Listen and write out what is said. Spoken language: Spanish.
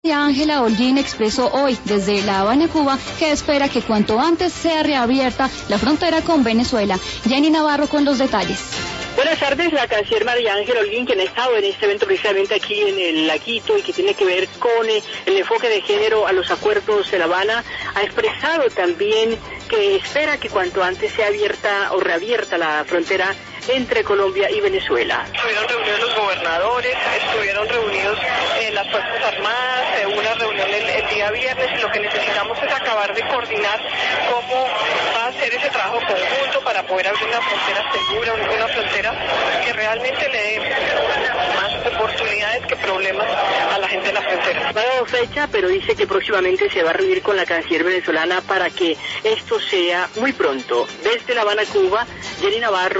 Ángela Holguín expresó hoy desde La Habana, Cuba, que espera que cuanto antes sea reabierta la frontera con Venezuela. Jenny Navarro con los detalles. Buenas tardes, la canciller María Ángela Holguín, quien ha estado en este evento precisamente aquí en el Laguito y que tiene que ver con el enfoque de género a los acuerdos de La Habana, ha expresado también que espera que cuanto antes sea abierta o reabierta la frontera entre Colombia y Venezuela. Estuvieron reunidos los gobernadores, estuvieron reunidos las Fuerzas Armadas, una reunión el día viernes, y lo que necesitamos es acabar de coordinar cómo va a ser ese trabajo conjunto para poder abrir una frontera segura, una frontera que realmente le dé más oportunidades que problemas a la gente de la frontera. No ha dado fecha, pero dice que próximamente se va a reunir con la canciller venezolana para que esto sea muy pronto. Desde La Habana, Cuba, Jenny Navarro.